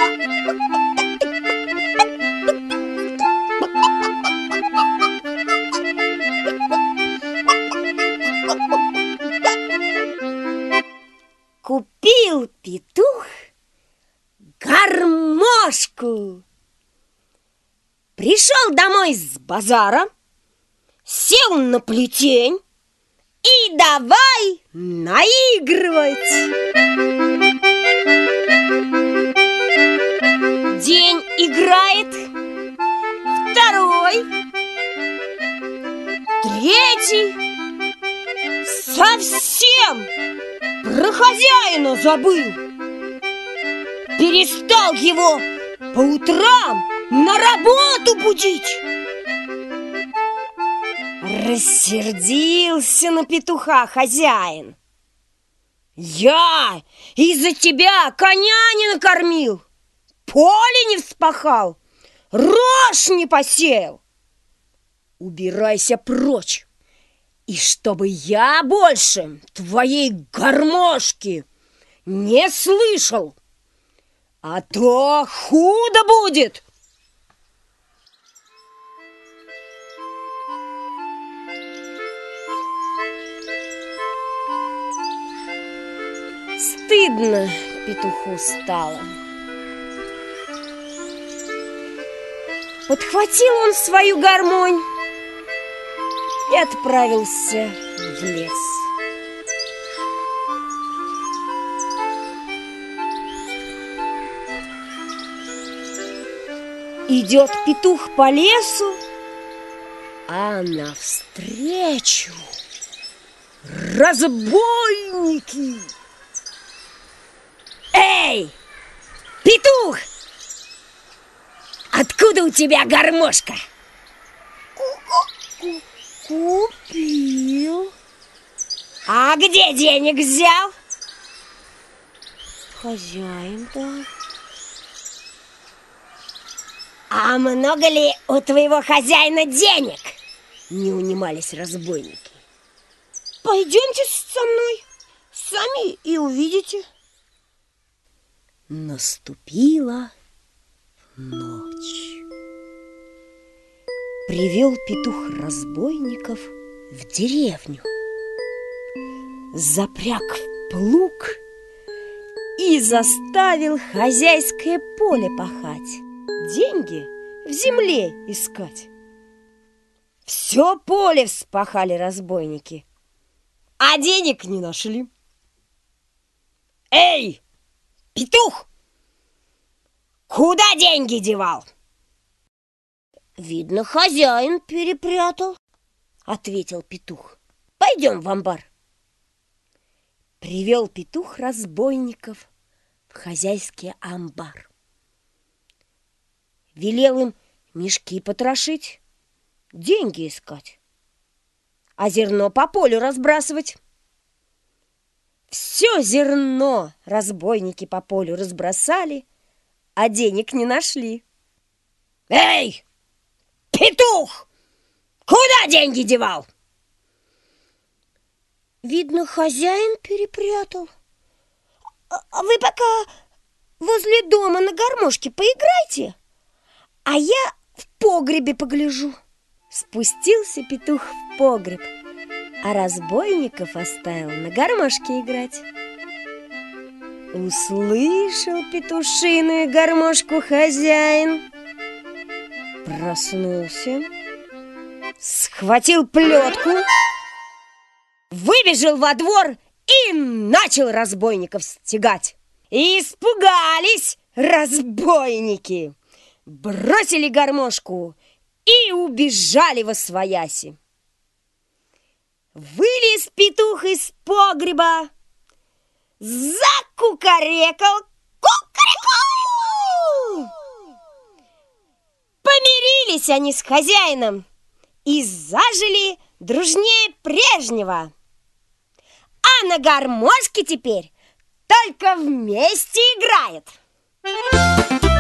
Купил петух гармошку. Пришел домой с базара, сел на плетень и давай наигрывать. День играет, второй, третий. Совсем про хозяина забыл. Перестал его по утрам на работу будить. Рассердился на петуха хозяин. Я из-за тебя коня не накормил, поле не вспахал, рожь не посеял. Убирайся прочь, и чтобы я больше твоей гармошки не слышал, а то худо будет. Стыдно петуху стало. Подхватил он свою гармонь и отправился в лес. Идет петух по лесу, а навстречу разбойники. Эй, петух! Откуда у тебя гармошка? Купил. А где денег взял? Хозяин дал. А много ли у твоего хозяина денег? Не унимались разбойники. Пойдемте со мной, сами и увидите. Наступила ночь. Привел петух разбойников в деревню, запряг в плуг и заставил хозяйское поле пахать, деньги в земле искать. Все поле вспахали разбойники, а денег не нашли. Эй, петух! Куда деньги девал? Видно, хозяин перепрятал, ответил петух. Пойдем в амбар. Привел петух разбойников в хозяйский амбар. Велел им мешки потрошить, деньги искать, а зерно по полю разбрасывать. Все зерно разбойники по полю разбросали, а денег не нашли. Эй, петух! Куда деньги девал? Видно, хозяин перепрятал. А вы пока возле дома на гармошке поиграйте, а я в погребе погляжу. Спустился петух в погреб, а разбойников оставил на гармошке играть. Услышал петушиную гармошку хозяин, проснулся, схватил плетку, выбежал во двор и начал разбойников стегать. И испугались разбойники, бросили гармошку и убежали восвояси. Вылез петух из погреба, закукарекал кукареку. Помирились они с хозяином и зажили дружнее прежнего. А на гармошке теперь только вместе играет.